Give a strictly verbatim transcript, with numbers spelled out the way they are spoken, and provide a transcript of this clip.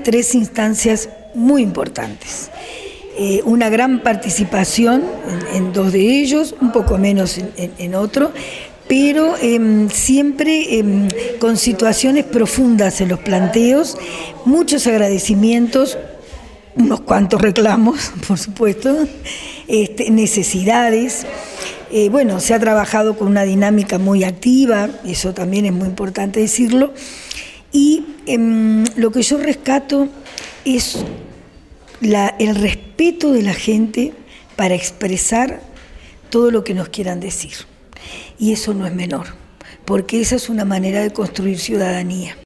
tres instancias muy importantes. Eh, una gran participación en, en dos de ellos, un poco menos en, en, en otro, pero eh, siempre eh, con situaciones profundas en los planteos, muchos agradecimientos, unos cuantos reclamos, por supuesto, este, necesidades. Eh, bueno, se ha trabajado con una dinámica muy activa, eso también es muy importante decirlo, y eh, lo que yo rescato es la, el respeto de la gente para expresar todo lo que nos quieran decir. Y eso no es menor, porque esa es una manera de construir ciudadanía.